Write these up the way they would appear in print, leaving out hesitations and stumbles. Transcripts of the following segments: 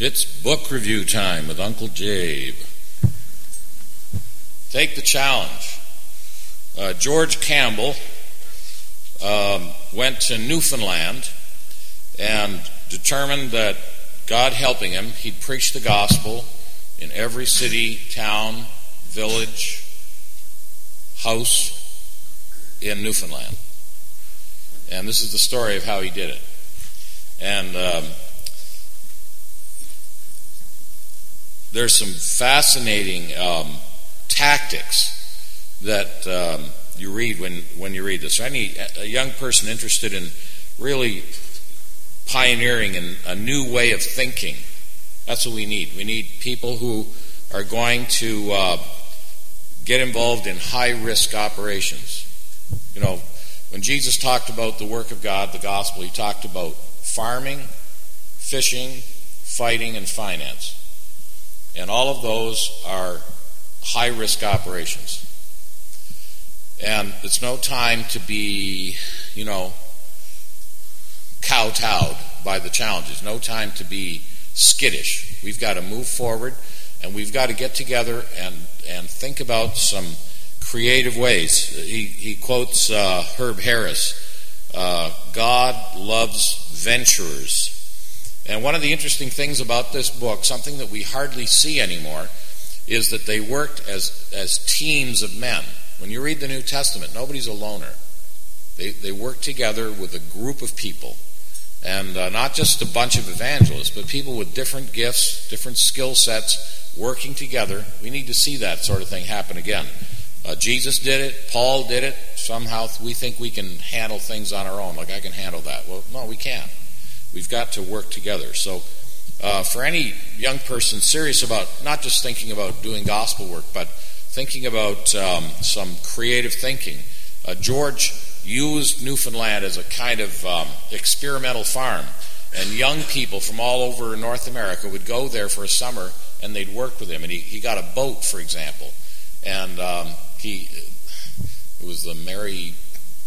It's book review time with Uncle Jabe. Take the challenge. George Campbell went to Newfoundland and determined that, God helping him, he'd preach the gospel in every city, town, village, house in Newfoundland. And this is the story of how he did it. And there's some fascinating tactics that you read when you read this. A young person interested in really pioneering a new way of thinking, that's what we need. We need people who are going to get involved in high-risk operations. You know, when Jesus talked about the work of God, the gospel, he talked about farming, fishing, fighting, and finance. And all of those are high-risk operations. And it's no time to be, kowtowed by the challenges. No time to be skittish. We've got to move forward, and we've got to get together and think about some creative ways. He quotes Herb Harris, God loves venturers. And one of the interesting things about this book, something that we hardly see anymore, is that they worked as teams of men. When you read the New Testament, nobody's a loner. They work together with a group of people. And not just a bunch of evangelists, but people with different gifts, different skill sets, working together. We need to see that sort of thing happen again. Jesus did it. Paul did it. Somehow we think we can handle things on our own, like I can handle that. Well, no, we can't. We've got to work together. So for any young person serious about not just thinking about doing gospel work, but thinking about some creative thinking, George used Newfoundland as a kind of experimental farm. And young people from all over North America would go there for a summer, and they'd work with him. And he got a boat, for example. And it was the Mary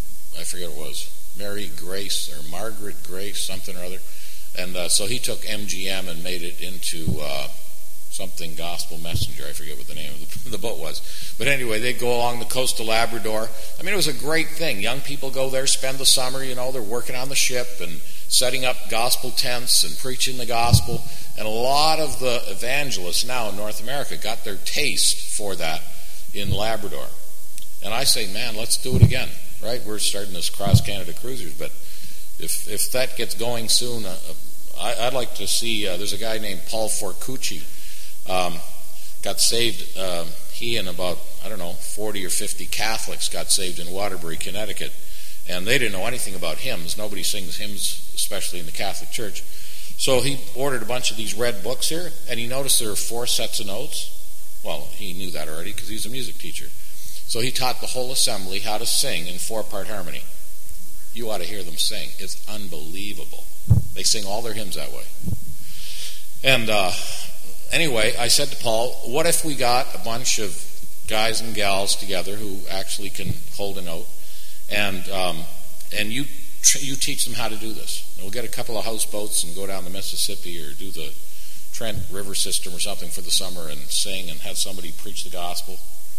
Grace or Margaret Grace, something or other. And so he took MGM and made it into something Gospel Messenger. I forget what the name of the boat was. But anyway, they'd go along the coast of Labrador. I mean, it was a great thing. Young people go there, spend the summer, they're working on the ship and setting up gospel tents and preaching the gospel. And a lot of the evangelists now in North America got their taste for that in Labrador. And I say, man, let's do it again, right? We're starting this cross-Canada cruisers, but if that gets going soon, I'd like to see, there's a guy named Paul Forcucci, got saved, he and about, 40 or 50 Catholics got saved in Waterbury, Connecticut, and they didn't know anything about hymns. Nobody sings hymns, especially in the Catholic Church. So he ordered a bunch of these red books here, and he noticed there were 4 sets of notes. Well, he knew that already because he's a music teacher. So he taught the whole assembly how to sing in 4-part harmony. You ought to hear them sing. It's unbelievable. They sing all their hymns that way. And anyway, I said to Paul, what if we got a bunch of guys and gals together who actually can hold a note, and you teach them how to do this. And we'll get a couple of houseboats and go down the Mississippi or do the Trent River system or something for the summer and sing and have somebody preach the gospel.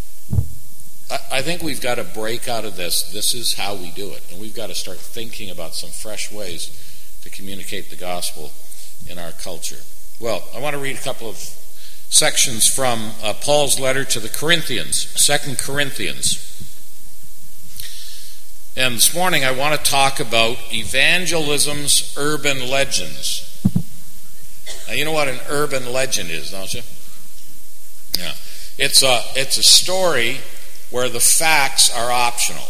I think we've got to break out of this. This is how we do it. And we've got to start thinking about some fresh ways to communicate the gospel in our culture. Well, I want to read a couple of sections from Paul's letter to the Corinthians, 2 Corinthians. And this morning I want to talk about evangelism's urban legends. Now, you know what an urban legend is, don't you? Yeah. It's a story where the facts are optional.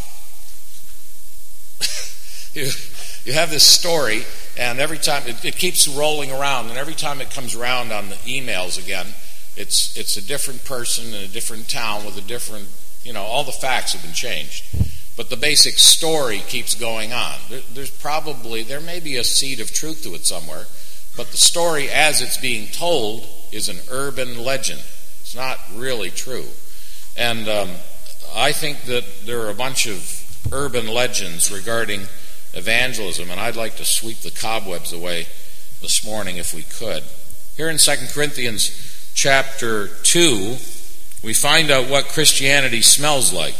You have this story, and every time it keeps rolling around, and every time it comes around on the emails again, it's a different person in a different town with a different, all the facts have been changed. But the basic story keeps going on. There may be a seed of truth to it somewhere, but the story as it's being told is an urban legend. It's not really true. And I think that there are a bunch of urban legends regarding evangelism, and I'd like to sweep the cobwebs away this morning if we could. Here in 2 Corinthians chapter 2, we find out what Christianity smells like.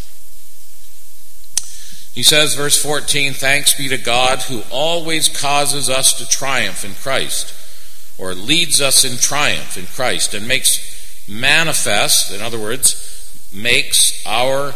He says, verse 14, "Thanks be to God who always causes us to triumph in Christ," or leads us in triumph in Christ, and makes manifest, in other words, makes our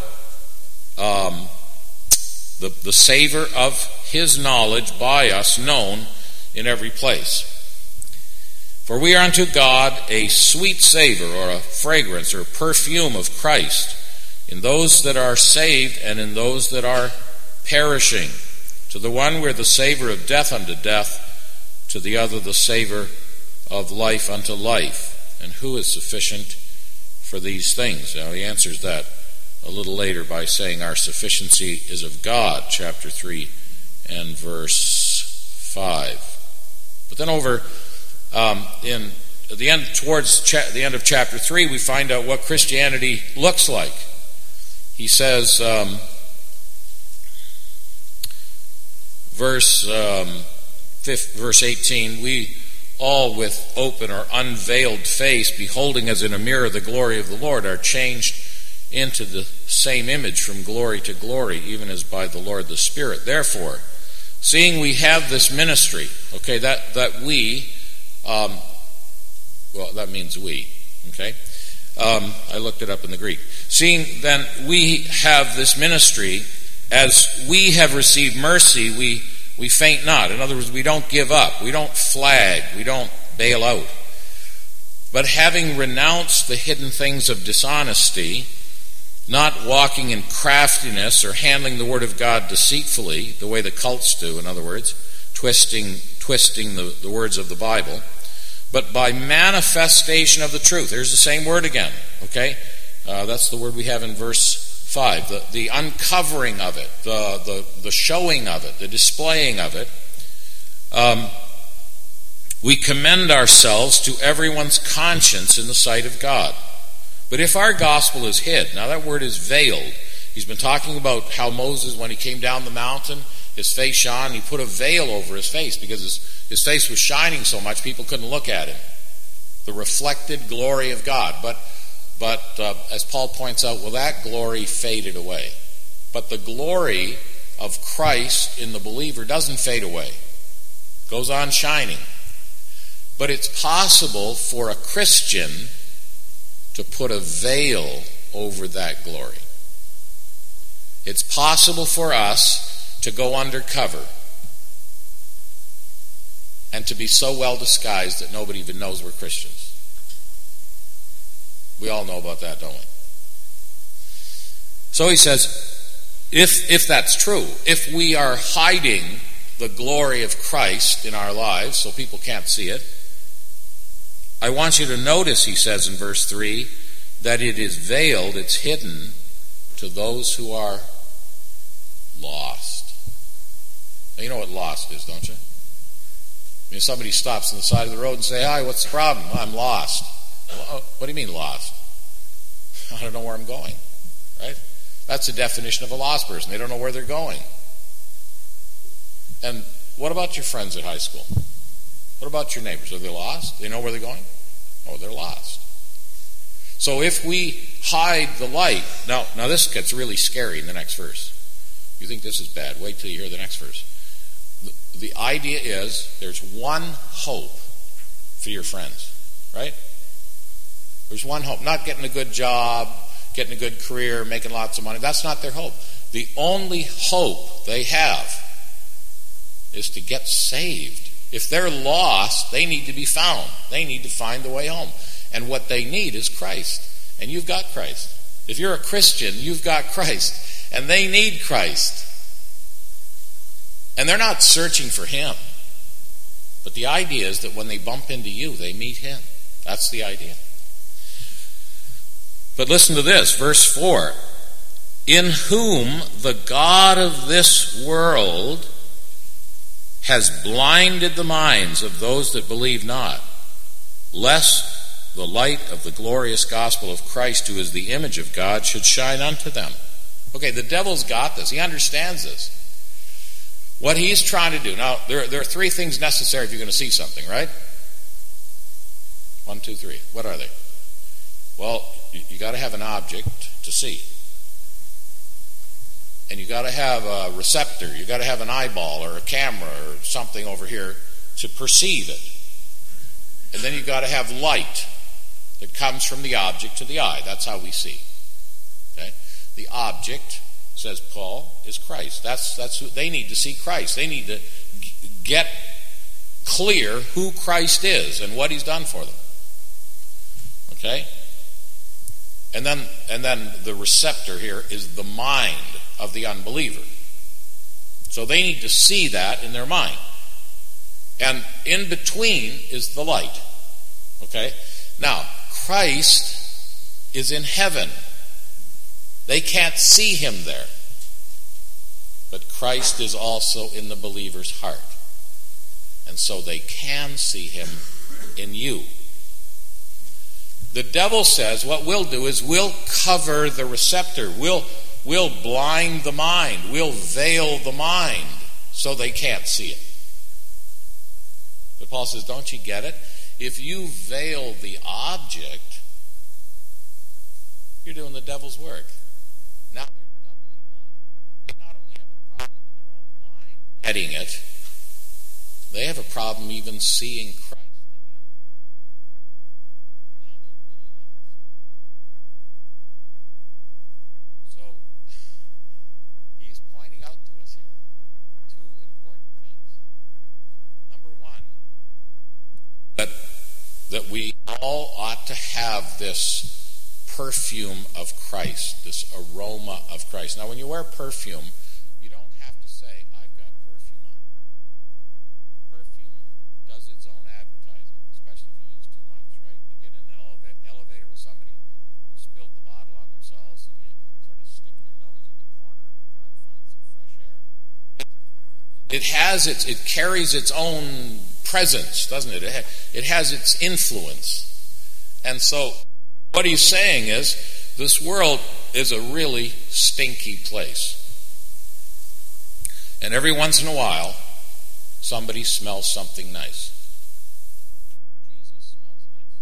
the savor of his knowledge by us known in every place. "For we are unto God a sweet savor," or a fragrance or perfume of Christ, "in those that are saved and in those that are perishing. To the one we're the savor of death unto death, to the other the savor of life unto life. And who is sufficient for these things?" Now he answers that a little later by saying our sufficiency is of God, chapter 3 and verse 5. But then over towards the end of chapter 3, we find out what Christianity looks like. He says, verse 18, "We all with open or unveiled face, beholding as in a mirror the glory of the Lord, are changed into the same image from glory to glory, even as by the Lord the Spirit. Therefore, seeing we have this ministry," okay, that we, that means we, okay? I looked it up in the Greek. "Seeing then we have this ministry, as we have received mercy, we faint not." In other words, we don't give up. We don't flag. We don't bail out. "But having renounced the hidden things of dishonesty, not walking in craftiness or handling the word of God deceitfully," the way the cults do, in other words, twisting the words of the Bible, "but by manifestation of the truth." There's the same word again, okay? That's the word we have in verse 5. The uncovering of it, the showing of it, the displaying of it. "We commend ourselves to everyone's conscience in the sight of God. But if our gospel is hid," now that word is veiled. He's been talking about how Moses, when he came down the mountain, his face shone. He put a veil over his face because his face was shining so much people couldn't look at him. The reflected glory of God. But as Paul points out, well, that glory faded away. But the glory of Christ in the believer doesn't fade away. It goes on shining. But it's possible for a Christian to put a veil over that glory. It's possible for us to go undercover and to be so well disguised that nobody even knows we're Christians. We all know about that, don't we? So he says, if that's true, if we are hiding the glory of Christ in our lives so people can't see it, I want you to notice, he says in verse 3, that it is veiled, it's hidden to those who are lost. Now, you know what lost is, don't you? I mean, somebody stops on the side of the road and say, "Hi, what's the problem?" "I'm lost." Well, what do you mean lost? "I don't know where I'm going." Right? That's the definition of a lost person. They don't know where they're going. And what about your friends at high school? What about your neighbors? Are they lost? They know where they're going? Oh, they're lost. So if we hide the light, now this gets really scary in the next verse. You think this is bad? Wait till you hear the next verse. The idea is there's one hope for your friends, right? There's one hope. Not getting a good job, getting a good career, making lots of money. That's not their hope. The only hope they have is to get saved. If they're lost, they need to be found. They need to find the way home. And what they need is Christ. And you've got Christ. If you're a Christian, you've got Christ. And they need Christ. And they're not searching for Him. But the idea is that when they bump into you, they meet Him. That's the idea. But listen to this, verse 4. "In whom the God of this world has blinded the minds of those that believe not, lest the light of the glorious gospel of Christ, who is the image of God, should shine unto them." Okay, the devil's got this. He understands this. What he's trying to do. Now, there are three things necessary if you're going to see something, right? 1, 2, 3. What are they? Well, you got to have an object to see. And you got to have a receptor. You got to have an eyeball or a camera or something over here to perceive it. And then you got to have light that comes from the object to the eye. That's how we see. Okay? The object, says Paul, is Christ. That's who they need to see Christ. They need to get clear who Christ is and what he's done for them. Okay? And then the receptor here is the mind of the unbeliever. So they need to see that in their mind. And in between is the light. Okay? Now, Christ is in heaven. They can't see him there. But Christ is also in the believer's heart. And so they can see him in you. The devil says what we'll do is we'll cover the receptor. We'll blind the mind. We'll veil the mind so they can't see it. But Paul says, don't you get it? If you veil the object, you're doing the devil's work. Now they're doubly blind. They not only have a problem in their own mind getting it, they have a problem even seeing Christ. That we all ought to have this perfume of Christ, this aroma of Christ. Now, when you wear perfume, you don't have to say, I've got perfume on. Perfume does its own advertising, especially if you use too much, right? You get in an elevator with somebody who spilled the bottle on themselves, and you sort of stick your nose in the corner and try to find some fresh air. It carries its own presence, doesn't it? It has its influence. And so what he's saying is this world is a really stinky place. And every once in a while, somebody smells something nice. Jesus smells nice.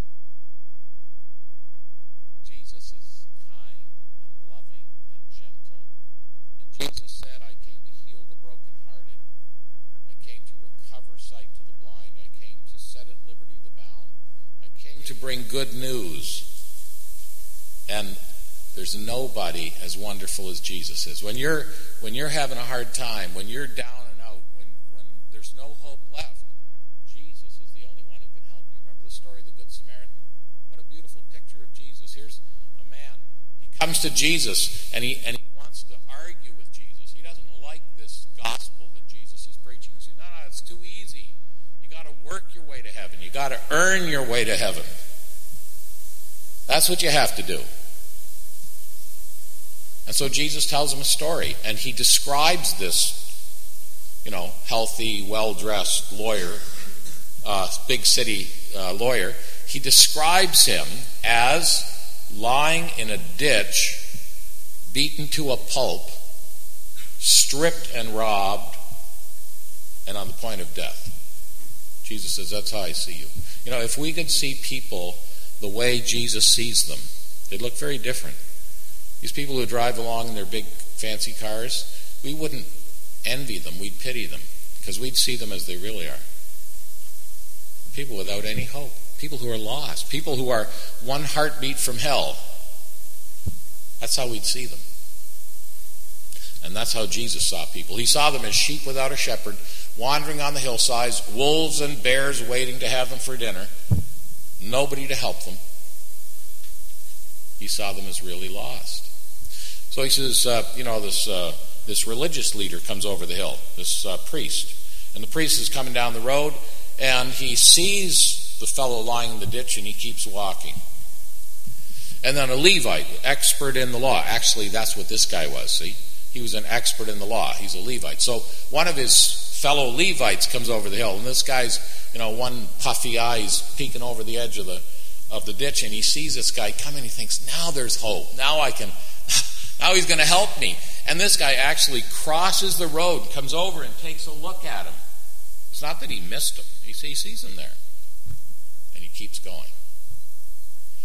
Jesus is kind and loving and gentle. And Jesus said, I came to heal the brokenhearted. I came to recover sight to the blind. I came to set at liberty the bound. I came to bring good news. And there's nobody as wonderful as Jesus is. When you're having a hard time, when you're down and out, when there's no hope left, Jesus is the only one who can help you. Remember the story of the Good Samaritan? What a beautiful picture of Jesus. Here's a man. He comes to Jesus and he wants to argue with Jesus. He doesn't like this gospel that Jesus is preaching. He says, no, it's too easy. You got to work your way to heaven. You got to earn your way to heaven. That's what you have to do. And so Jesus tells him a story, and he describes this, healthy, well-dressed lawyer, big city lawyer. He describes him as lying in a ditch, beaten to a pulp, stripped and robbed, and on the point of death. Jesus says, that's how I see you. If we could see people the way Jesus sees them, they'd look very different. These people who drive along in their big fancy cars, we wouldn't envy them, we'd pity them, because we'd see them as they really are. People without any hope, people who are lost, people who are one heartbeat from hell. That's how we'd see them. And that's how Jesus saw people. He saw them as sheep without a shepherd, wandering on the hillsides, wolves and bears waiting to have them for dinner, nobody to help them. He saw them as really lost. So he says, this religious leader comes over the hill, this priest. And the priest is coming down the road, and he sees the fellow lying in the ditch, and he keeps walking. And then a Levite, expert in the law. Actually, that's what this guy was, see? He was an expert in the law. He's a Levite. So one of his fellow Levites comes over the hill, and this guy's, one puffy eye, he's peeking over the edge of the ditch, and he sees this guy coming. He thinks, now there's hope. Now he's going to help me. And this guy actually crosses the road, comes over and takes a look at him. It's not that he missed him. He sees him there. And he keeps going.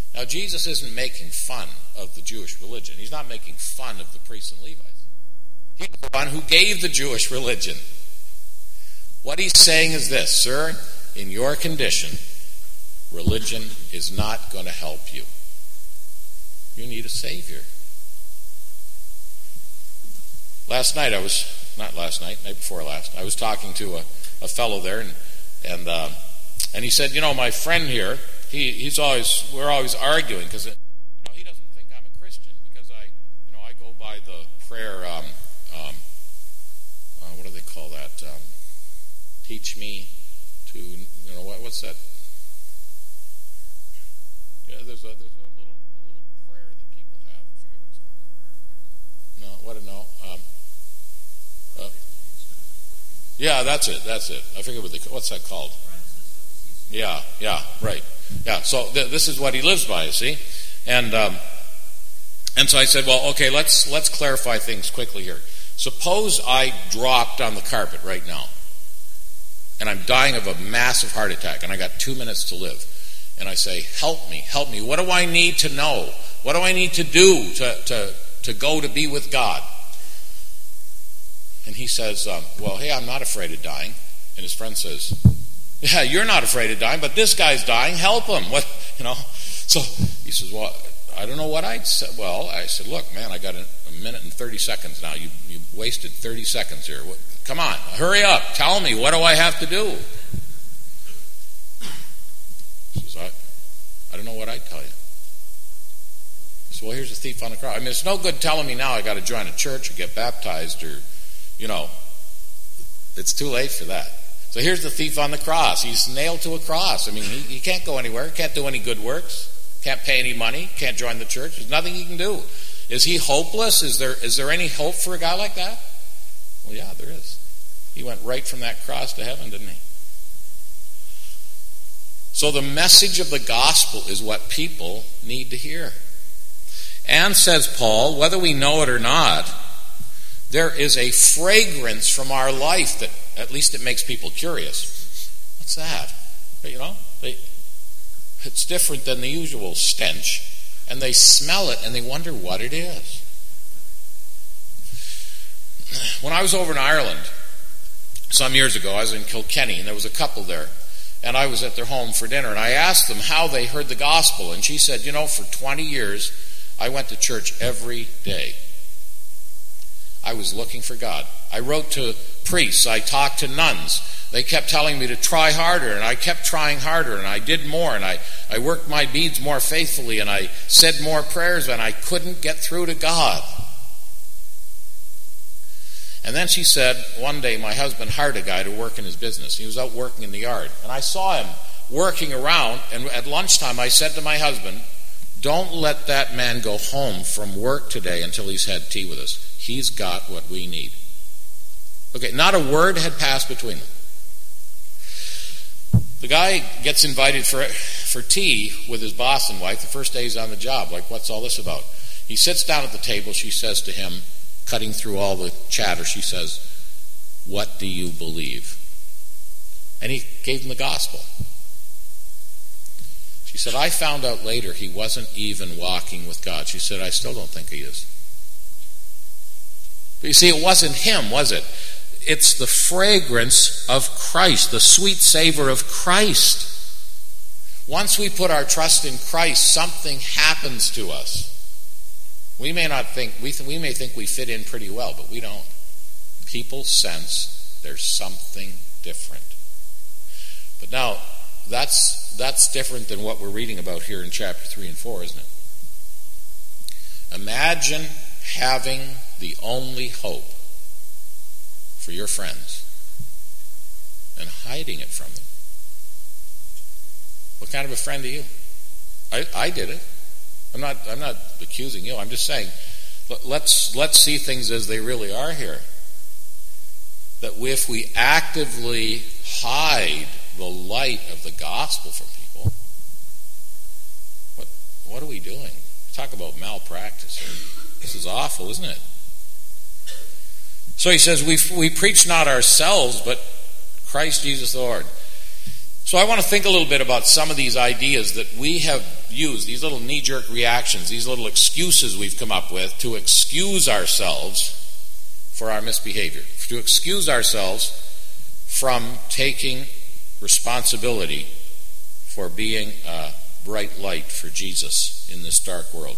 Now, Jesus isn't making fun of the Jewish religion. He's not making fun of the priests and Levites. He's the one who gave the Jewish religion. What he's saying is this: sir, in your condition, religion is not going to help you. You need a Savior. Night before last, I was talking to a fellow there, and he said, my friend here, we're always arguing because he doesn't think I'm a Christian because I go by the prayer. What do they call that? Teach me to what's that? Yeah, there's a little prayer that people have. I forget what it's called. Yeah, that's it. I forget what's that called. Yeah, right. Yeah, so this is what he lives by, you see? And so I said, well, okay, let's clarify things quickly here. Suppose I dropped on the carpet right now, and I'm dying of a massive heart attack, and I got 2 minutes to live. And I say, help me. What do I need to know? What do I need to do to go to be with God? And he says, well, hey, I'm not afraid of dying. And his friend says, yeah, you're not afraid of dying, but this guy's dying. Help him. So he says, well, I don't know what I'd say. Well, I said, look, man, I got a minute and 30 seconds now. You wasted 30 seconds here. Come on, hurry up. Tell me, what do I have to do? He says, I don't know what I'd tell you. He said, well, here's a thief on the cross. I mean, it's no good telling me now I got to join a church or get baptized or, it's too late for that. So here's the thief on the cross. He's nailed to a cross. I mean, he can't go anywhere, can't do any good works, can't pay any money, can't join the church. There's nothing he can do. Is he hopeless? Is there any hope for a guy like that? Well, yeah, there is. He went right from that cross to heaven, didn't he? So the message of the gospel is what people need to hear. And, says Paul, whether we know it or not, there is a fragrance from our life that at least it makes people curious. What's that? It's different than the usual stench. And they smell it and they wonder what it is. When I was over in Ireland some years ago, I was in Kilkenny, and there was a couple there. And I was at their home for dinner, and I asked them how they heard the gospel. And she said, for 20 years, I went to church every day. I was looking for God. I wrote to priests. I talked to nuns. They kept telling me to try harder, and I kept trying harder, and I did more, and I worked my beads more faithfully, and I said more prayers, and I couldn't get through to God. And then she said, one day my husband hired a guy to work in his business. He was out working in the yard, and I saw him working around, and at lunchtime I said to my husband, don't let that man go home from work today until he's had tea with us. He's got what we need. Okay, not a word had passed between them. The guy gets invited for tea with his boss and wife the first day he's on the job. Like, what's all this about? He sits down at the table. She says to him, cutting through all the chatter, she says, what do you believe? And he gave him the gospel. She said, I found out later he wasn't even walking with God. She said, I still don't think he is. But you see, it wasn't him, was it? It's the fragrance of Christ, the sweet savor of Christ. Once we put our trust in Christ, something happens to us. We may think we fit in pretty well, but we don't. People sense there's something different. But now, that's different than what we're reading about here in chapter 3 and 4, isn't it? Imagine having the only hope for your friends and hiding it from them. What kind of a friend are you? I did it. I'm not accusing you. I'm just saying, let's see things as they really are here. That if we actively hide the light of the gospel from people, what are we doing? Talk about malpractice here. This is awful, isn't it? So he says, we preach not ourselves, but Christ Jesus the Lord. So I want to think a little bit about some of these ideas that we have used, these little knee-jerk reactions, these little excuses we've come up with to excuse ourselves for our misbehavior, to excuse ourselves from taking responsibility for being a bright light for Jesus in this dark world.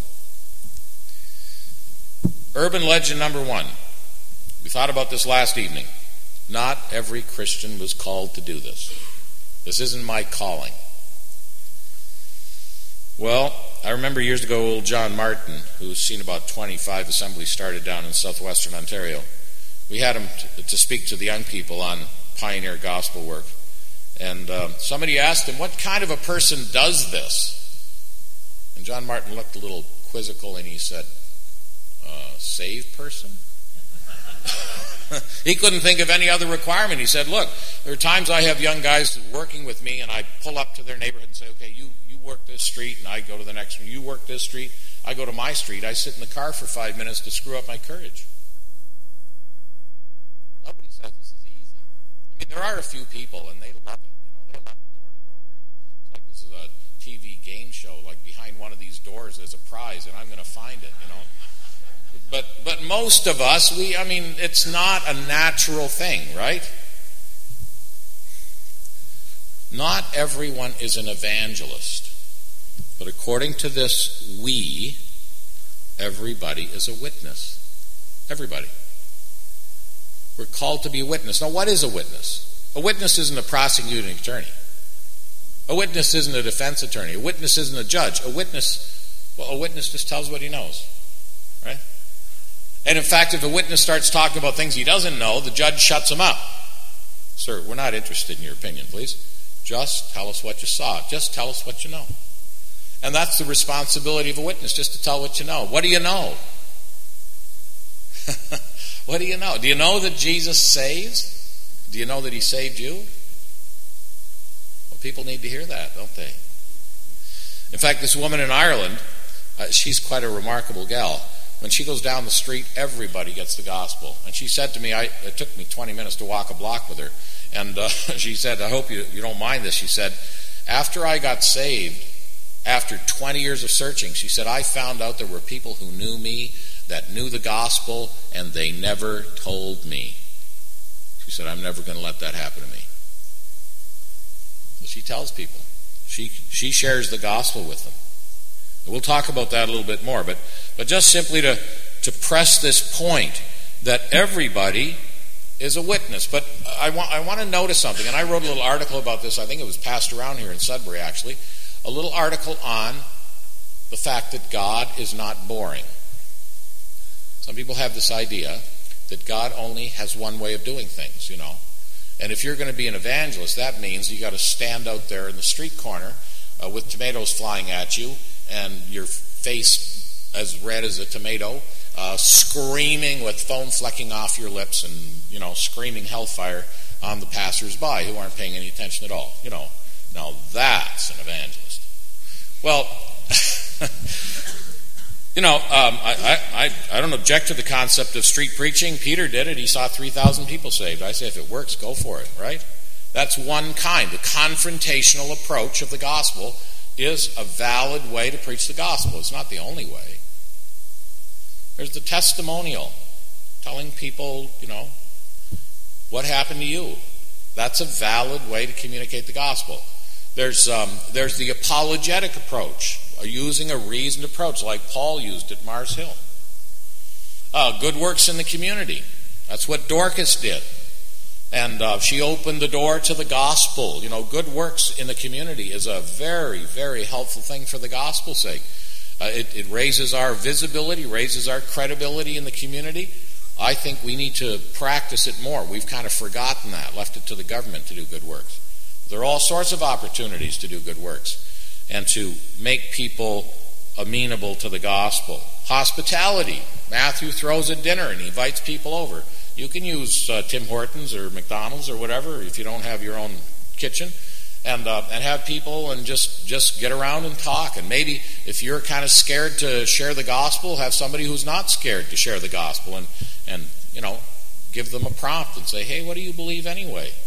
Urban legend number 1. We thought about this last evening. Not every Christian was called to do this. This isn't my calling. Well, I remember years ago old John Martin, who's seen about 25 assemblies started down in southwestern Ontario. We had him to speak to the young people on pioneer gospel work. And somebody asked him, what kind of a person does this? And John Martin looked a little quizzical and he said, saved person? He couldn't think of any other requirement. He said, look, there are times I have young guys working with me and I pull up to their neighborhood and say, okay, you work this street and I go to the next one. You work this street, I go to my street. I sit in the car for 5 minutes to screw up my courage. Nobody says this is easy. I mean, there are a few people and they love it. They love door-to-door work. It's like this is a TV game show. Like behind one of these doors there's a prize and I'm going to find it, But most of us, it's not a natural thing, right? Not everyone is an evangelist. But according to this everybody is a witness. Everybody. We're called to be a witness. Now, what is a witness? A witness isn't a prosecuting attorney. A witness isn't a defense attorney. A witness isn't a judge. A witness just tells what he knows, right? And in fact, if a witness starts talking about things he doesn't know, the judge shuts him up. Sir, we're not interested in your opinion, please. Just tell us what you saw. Just tell us what you know. And that's the responsibility of a witness, just to tell what you know. What do you know? What do you know? Do you know that Jesus saves? Do you know that he saved you? Well, people need to hear that, don't they? In fact, this woman in Ireland, she's quite a remarkable gal. When she goes down the street, everybody gets the gospel. And she said to me, it took me 20 minutes to walk a block with her. And she said, I hope you don't mind this. She said, after I got saved, after 20 years of searching, she said, I found out there were people who knew me, that knew the gospel, and they never told me. She said, I'm never going to let that happen to me. So she tells people. She shares the gospel with them. We'll talk about that a little bit more, but just simply to press this point that everybody is a witness. But I want to notice something, and I wrote a little article about this. I think it was passed around here in Sudbury, actually. A little article on the fact that God is not boring. Some people have this idea that God only has one way of doing things, And if you're going to be an evangelist, that means you got to stand out there in the street corner with tomatoes flying at you, and your face as red as a tomato, screaming with foam flecking off your lips and, screaming hellfire on the passers-by who aren't paying any attention at all. Now that's an evangelist. Well, I don't object to the concept of street preaching. Peter did it. He saw 3,000 people saved. I say if it works, go for it, right? That's one kind. The confrontational approach of the gospel is a valid way to preach the gospel. It's not the only way. There's the testimonial, telling people, what happened to you. That's a valid way to communicate the gospel. There's the apologetic approach, using a reasoned approach like Paul used at Mars Hill. Good works in the community. That's what Dorcas did. And she opened the door to the gospel. Good works in the community is a very, very helpful thing for the gospel's sake. It raises our visibility, raises our credibility in the community. I think we need to practice it more. We've kind of forgotten that, left it to the government to do good works. There are all sorts of opportunities to do good works and to make people amenable to the gospel. Hospitality. Matthew throws a dinner and he invites people over. You can use Tim Hortons or McDonald's or whatever if you don't have your own kitchen, and have people and just get around and talk. And maybe if you're kind of scared to share the gospel, have somebody who's not scared to share the gospel and give them a prompt and say, hey, what do you believe anyway?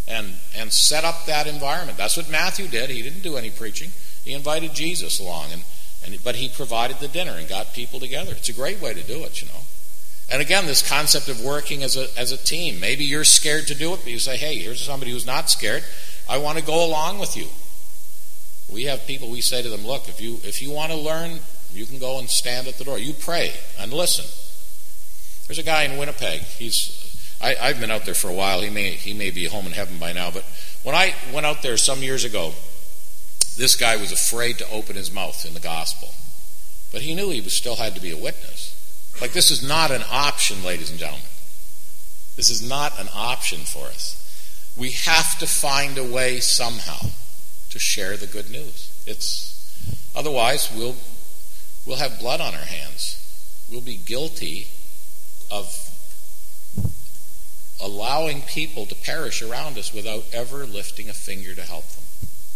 and set up that environment. That's what Matthew did. He didn't do any preaching. He invited Jesus along, but he provided the dinner and got people together. It's a great way to do it, you know. And again, this concept of working as a team. Maybe you're scared to do it, but you say, hey, here's somebody who's not scared. I want to go along with you. We have people, we say to them, look, if you want to learn, you can go and stand at the door. You pray and listen. There's a guy in Winnipeg. I've been out there for a while. He may be home in heaven by now. But when I went out there some years ago, this guy was afraid to open his mouth in the gospel. But he knew he still had to be a witness. Like, this is not an option, ladies and gentlemen. This is not an option for us. We have to find a way somehow to share the good news. Otherwise we'll have blood on our hands. We'll be guilty of allowing people to perish around us without ever lifting a finger to help them.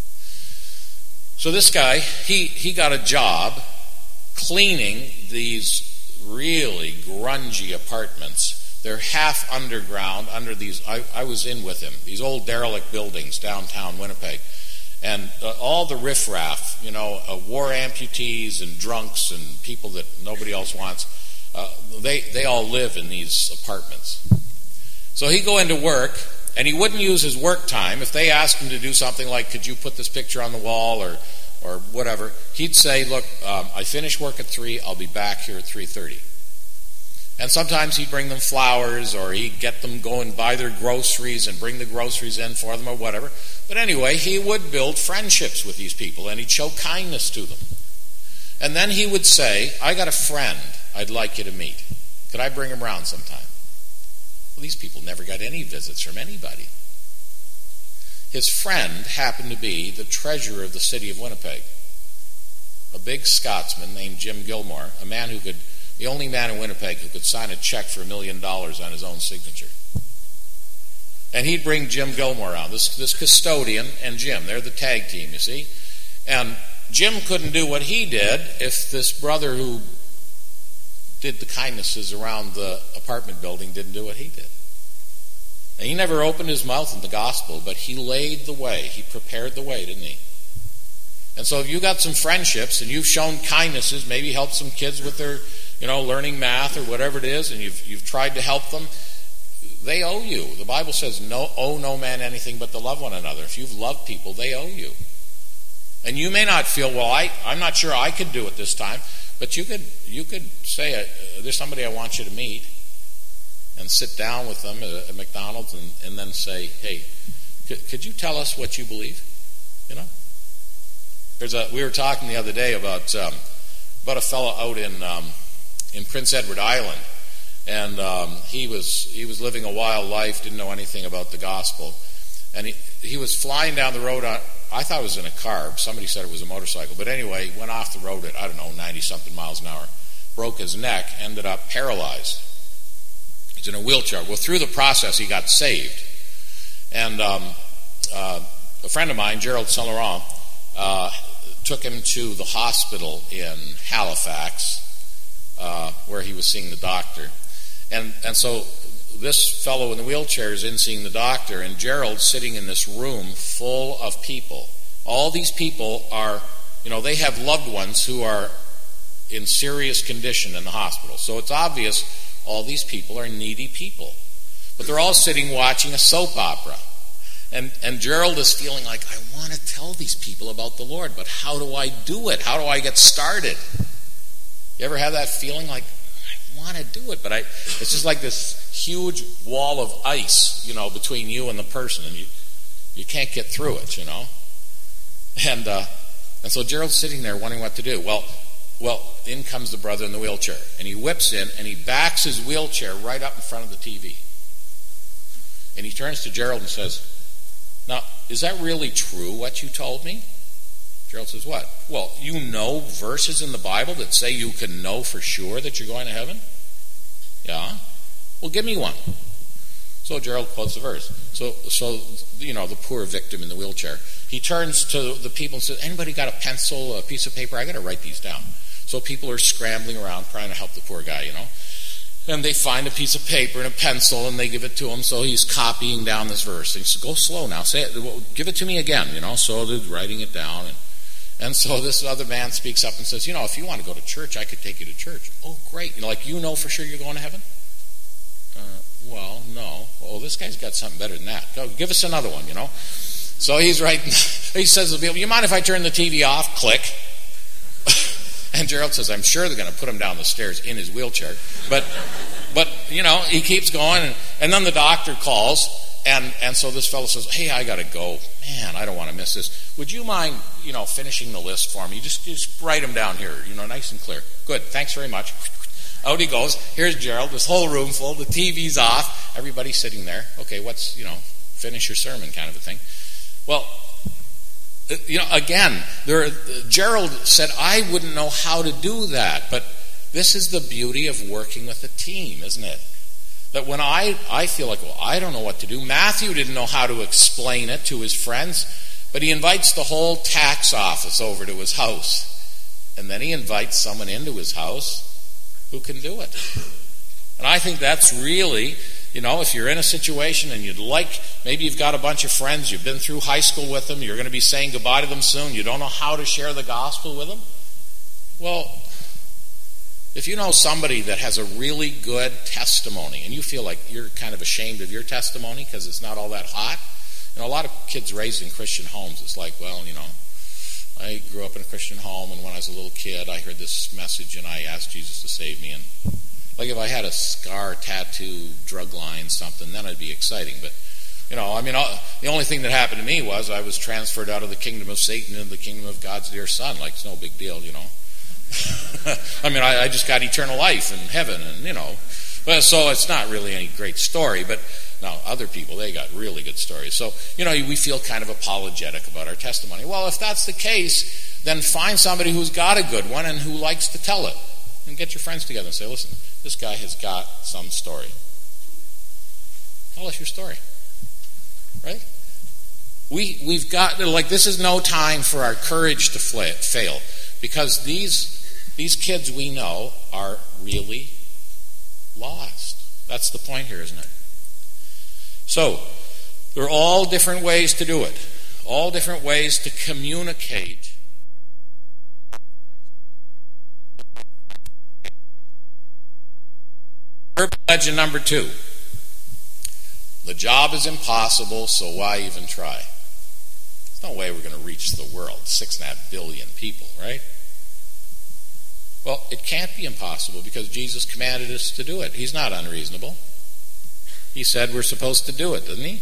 So this guy, he got a job cleaning these really grungy apartments. They're half underground under these, I was in with him, these old derelict buildings downtown Winnipeg. And all the riffraff, war amputees and drunks and people that nobody else wants, they all live in these apartments. So he'd go into work, and he wouldn't use his work time. If they asked him to do something like, could you put this picture on the wall or whatever, he'd say, look, I finish work at 3, I'll be back here at 3:30. And sometimes he'd bring them flowers, or he'd get them go and buy their groceries and bring the groceries in for them or whatever. But anyway, he would build friendships with these people, and he'd show kindness to them. And then he would say, I got a friend I'd like you to meet. Could I bring him around sometime? Well, these people never got any visits from anybody. His friend happened to be the treasurer of the city of Winnipeg, a big Scotsman named Jim Gilmore, the only man in Winnipeg who could sign a check for $1 million on his own signature. And he'd bring Jim Gilmore around, this custodian and Jim. They're the tag team, you see. And Jim couldn't do what he did if this brother who did the kindnesses around the apartment building didn't do what he did. And he never opened his mouth in the gospel, but he laid the way. He prepared the way, didn't he? And so if you got some friendships and you've shown kindnesses, maybe helped some kids with their, learning math or whatever it is, and you've tried to help them, they owe you. The Bible says, owe no man anything but to love one another. If you've loved people, they owe you. And you may not feel, I'm not sure I could do it this time, but you could say, there's somebody I want you to meet, and sit down with them at McDonald's and then say, hey, could you tell us what you believe? We were talking the other day about a fellow out in Prince Edward Island, and he was living a wild life, didn't know anything about the gospel, and he was flying down the road. I thought it was in a car. Somebody said it was a motorcycle, but anyway, he went off the road at 90-something miles an hour, broke his neck, ended up paralyzed. He's in a wheelchair. Well, through the process, he got saved, and a friend of mine, Gerald Saint Laurent, took him to the hospital in Halifax, where he was seeing the doctor. And so this fellow in the wheelchair is in seeing the doctor, and Gerald's sitting in this room full of people. All these people are, they have loved ones who are in serious condition in the hospital. So it's obvious all these people are needy people. But they're all sitting watching a soap opera. And Gerald is feeling like, I want to tell these people about the Lord, but how do I do it? How do I get started? You ever have that feeling like, I want to do it, but it's just like this huge wall of ice, between you and the person, and you can't get through it, And so Gerald's sitting there wondering what to do. Well, in comes the brother in the wheelchair, and he whips in, and he backs his wheelchair right up in front of the TV. And he turns to Gerald and says, now, is that really true, what you told me? Gerald says, what? Well, you know verses in the Bible that say you can know for sure that you're going to heaven? Yeah? Well, give me one. So Gerald quotes the verse. So the poor victim in the wheelchair, he turns to the people and says, anybody got a pencil, a piece of paper? I got to write these down. So people are scrambling around trying to help the poor guy, And they find a piece of paper and a pencil, and they give it to him, so he's copying down this verse. And he says, go slow now, say it, give it to me again, So they're writing it down. And so this other man speaks up and says, if you want to go to church, I could take you to church. Oh, great. For sure you're going to heaven? Well, no. Oh, this guy's got something better than that. Go, give us another one, So he's writing, he says to the people, you mind if I turn the TV off? Click. And Gerald says, I'm sure they're going to put him down the stairs in his wheelchair. But he keeps going. And then the doctor calls. And so this fellow says, hey, I got to go. Man, I don't want to miss this. Would you mind, finishing the list for me? Just write them down here, nice and clear. Good, thanks very much. Out he goes. Here's Gerald, this whole room full. The TV's off. Everybody's sitting there. Okay, finish your sermon kind of a thing. Well, again, Gerald said, I wouldn't know how to do that. But this is the beauty of working with a team, isn't it? That when I feel like, I don't know what to do. Matthew didn't know how to explain it to his friends, but he invites the whole tax office over to his house. And then he invites someone into his house who can do it. And I think that's really, if you're in a situation and maybe you've got a bunch of friends, you've been through high school with them, you're going to be saying goodbye to them soon, you don't know how to share the gospel with them. Well, if you know somebody that has a really good testimony and you feel like you're kind of ashamed of your testimony because it's not all that hot, a lot of kids raised in Christian homes, it's like, I grew up in a Christian home, and when I was a little kid, I heard this message, and I asked Jesus to save me. And if I had a scar, tattoo, drug line, something, then it'd be exciting. But, the only thing that happened to me was I was transferred out of the kingdom of Satan into the kingdom of God's dear Son. It's no big deal, I just got eternal life in heaven, and, so it's not really any great story, but now other people, they got really good stories. So, we feel kind of apologetic about our testimony. Well, if that's the case, then find somebody who's got a good one and who likes to tell it. And get your friends together and say, listen, this guy has got some story. Tell us your story. Right? We've got, this is no time for our courage to fail. Because these kids we know are really lost. That's the point here, isn't it? So, there are all different ways to do it. All different ways to communicate. Urban legend number 2. The job is impossible, so why even try? There's no way we're going to reach the world. 6.5 billion people, right? Well, it can't be impossible because Jesus commanded us to do it. He's not unreasonable. He said we're supposed to do it, didn't he?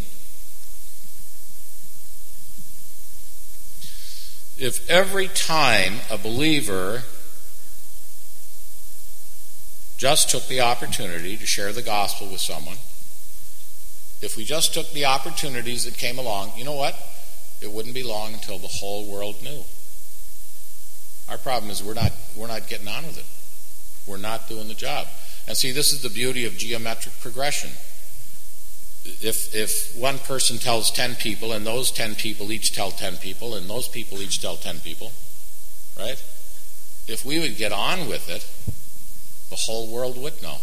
If every time a believer just took the opportunity to share the gospel with someone, if we just took the opportunities that came along, you know what? It wouldn't be long until the whole world knew. Our problem is we're not getting on with it. We're not doing the job. And see, this is the beauty of geometric progression. If one person tells 10 people, and those 10 people each tell 10 people, and those people each tell 10 people, right? If we would get on with it, the whole world would know.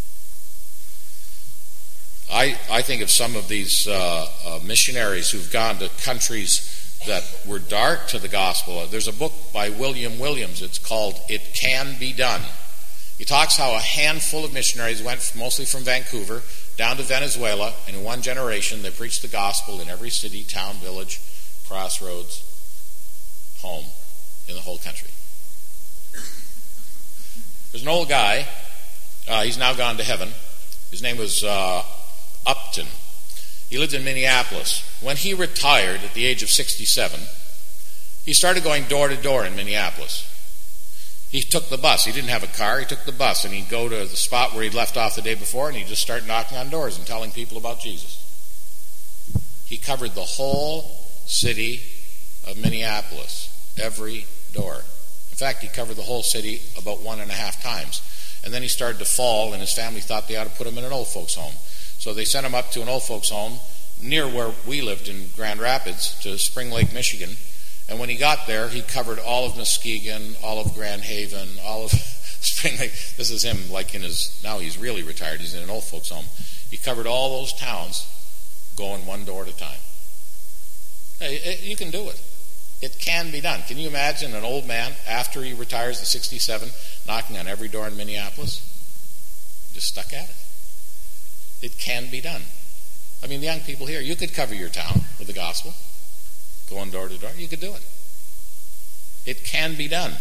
I think of some of these missionaries who've gone to countries that were dark to the gospel. There's a book by William Williams. It's called It Can Be Done. He talks how a handful of missionaries went mostly from Vancouver down to Venezuela, and in one generation they preached the gospel in every city, town, village, crossroads, home, in the whole country. There's an old guy, he's now gone to heaven. His name was Upton. He lived in Minneapolis. When he retired at the age of 67, he started going door to door in Minneapolis. He took the bus. He didn't have a car. He took the bus, and he'd go to the spot where he'd left off the day before, and he'd just start knocking on doors and telling people about Jesus. He covered the whole city of Minneapolis, every door. In fact, he covered the whole city about 1.5 times. And then he started to fall, and his family thought they ought to put him in an old folks' home. So they sent him up to an old folks' home near where we lived in Grand Rapids, to Spring Lake, Michigan. And when he got there, he covered all of Muskegon, all of Grand Haven, all of Spring Lake, this is him like now he's really retired, he's in an old folks home. He covered all those towns going one door at a time. Hey, you can do it. It can be done. Can you imagine an old man, after he retires at 67, knocking on every door in Minneapolis? Just stuck at it. It can be done. I mean, the young people here, you could cover your town with the gospel, going door to door. You could do it. It can be done.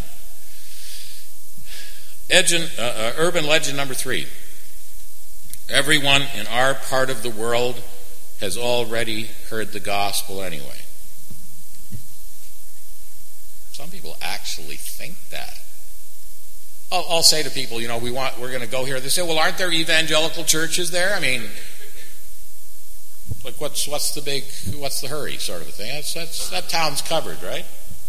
Urban legend number 3. Everyone in our part of the world has already heard the gospel anyway. Some people actually think that. I'll say to people, we're going to go here. They say, well, aren't there evangelical churches there? I mean, like what's the hurry sort of a thing? That town's covered, right?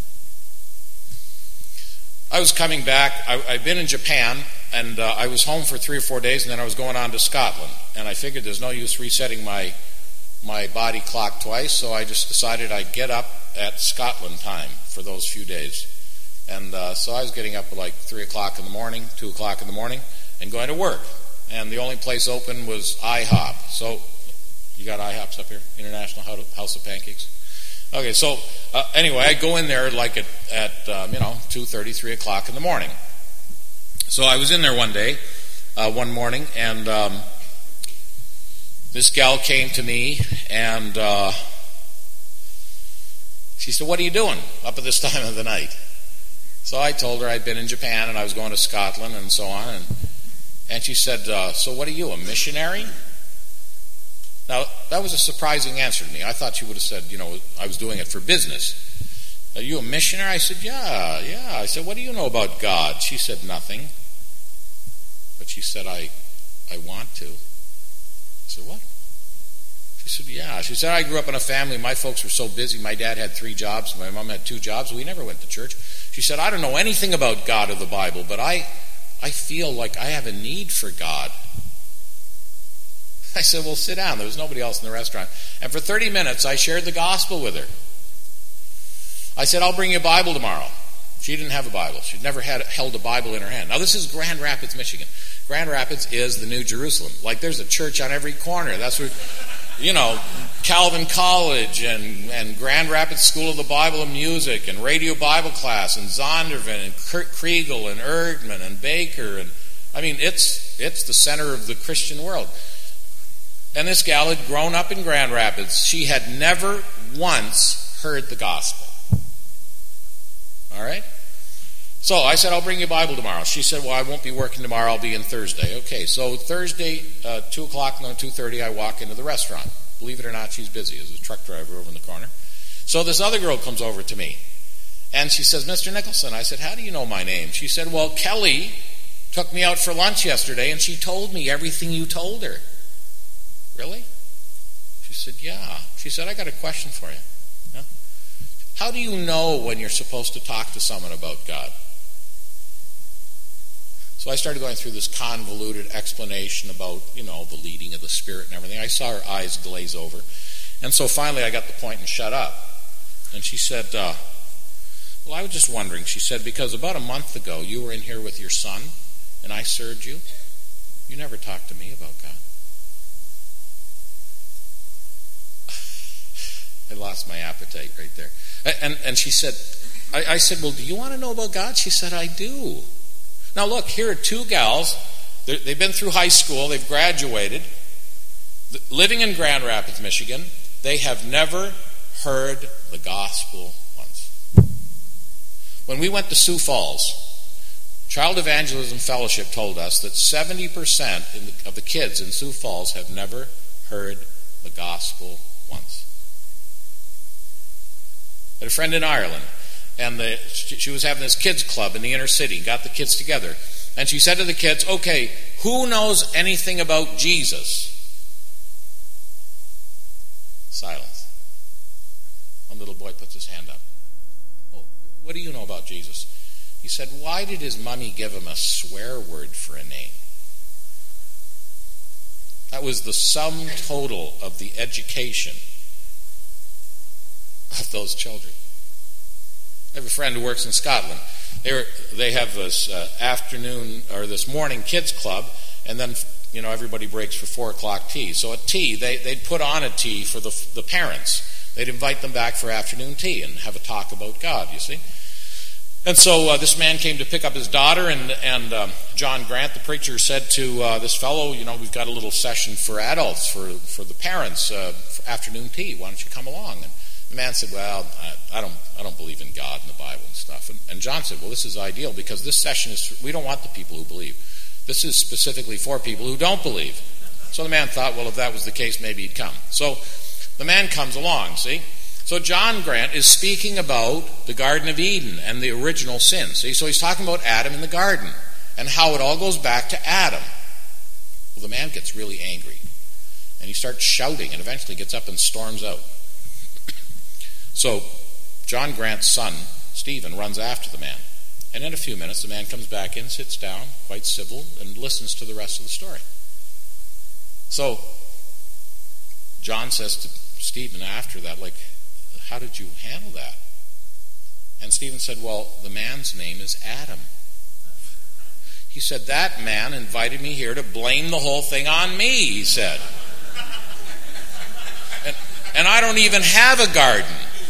I was coming back. I'd been in Japan, and I was home for 3 or 4 days, and then I was going on to Scotland. And I figured there's no use resetting my body clock twice, so I just decided I'd get up at Scotland time for those few days. And so I was getting up at like 3 o'clock in the morning, 2 o'clock in the morning, and going to work. And the only place open was IHOP. So, you got IHOPs up here? International House of Pancakes? Okay, so anyway, I go in there like at 2:30, 3 o'clock in the morning. So I was in there one morning, and this gal came to me, and she said, "What are you doing up at this time of the night?" So I told her I'd been in Japan, and I was going to Scotland, and so on, and she said, "So what are you, a missionary?" Now, that was a surprising answer to me. I thought she would have said, I was doing it for business. "Are you a missionary?" I said, yeah. I said, "What do you know about God?" She said, "Nothing." But she said, I want to. I said, "What?" She said, "Yeah." She said, "I grew up in a family. My folks were so busy. My dad had 3 jobs. My mom had 2 jobs. We never went to church." She said, "I don't know anything about God or the Bible, but I feel like I have a need for God." I said, "Well, sit down." There was nobody else in the restaurant. And for 30 minutes, I shared the gospel with her. I said, "I'll bring you a Bible tomorrow." She didn't have a Bible. She'd never held a Bible in her hand. Now, this is Grand Rapids, Michigan. Grand Rapids is the New Jerusalem. Like, there's a church on every corner. That's where, Calvin College and Grand Rapids School of the Bible and Music and Radio Bible Class and Zondervan and Kriegel and Erdman and Baker. And I mean, it's the center of the Christian world. And this gal had grown up in Grand Rapids. She had never once heard the gospel. All right? So I said, "I'll bring you a Bible tomorrow." She said, "Well, I won't be working tomorrow. I'll be in Thursday." Okay, so Thursday, 2 o'clock, no, 2:30, I walk into the restaurant. Believe it or not, she's busy. There's a truck driver over in the corner. So this other girl comes over to me, and she says, "Mr. Nicholson." I said, "How do you know my name?" She said, "Well, Kelly took me out for lunch yesterday, and she told me everything you told her." "Really?" She said, "Yeah." She said, "I got a question for you. Yeah? How do you know when you're supposed to talk to someone about God?" So I started going through this convoluted explanation about, the leading of the Spirit and everything. I saw her eyes glaze over. And so finally I got the point and shut up. And she said, "Well, I was just wondering," she said, "because about a month ago you were in here with your son and I served you. You never talked to me about God." I lost my appetite right there. And she said, I said, "Well, do you want to know about God?" She said, "I do." Now look, here are 2 gals. They've been through high school. They've graduated. Living in Grand Rapids, Michigan. They have never heard the gospel once. When we went to Sioux Falls, Child Evangelism Fellowship told us that 70% of the kids in Sioux Falls have never heard the gospel once. I had a friend in Ireland, and she was having this kids club in the inner city, got the kids together, and she said to the kids, "Okay, who knows anything about Jesus?" Silence. One little boy puts his hand up. "Oh, what do you know about Jesus?" He said, "Why did his mommy give him a swear word for a name?" That was the sum total of the education of those children. I have a friend who works in Scotland. They have this afternoon or this morning kids club, and then everybody breaks for 4 o'clock tea. So at tea, they'd put on a tea for the parents. They'd invite them back for afternoon tea and have a talk about God, you see. And so this man came to pick up his daughter, and John Grant, the preacher, said to this fellow, we've got a little session for adults, for the parents, for afternoon tea. Why don't you come along? And the man said, well, I don't believe in God and the Bible and stuff. And John said, well, this is ideal because this session we don't want the people who believe. This is specifically for people who don't believe. So the man thought, well, if that was the case, maybe he'd come. So the man comes along, see? So John Grant is speaking about the Garden of Eden and the original sin. See? So he's talking about Adam in the garden and how it all goes back to Adam. Well, the man gets really angry. And he starts shouting and eventually gets up and storms out. So John Grant's son, Stephen, runs after the man. And in a few minutes, the man comes back in, sits down, quite civil, and listens to the rest of the story. So John says to Stephen after that, how did you handle that? And Stephen said, well, the man's name is Adam. He said, that man invited me here to blame the whole thing on me, he said. And I don't even have a garden.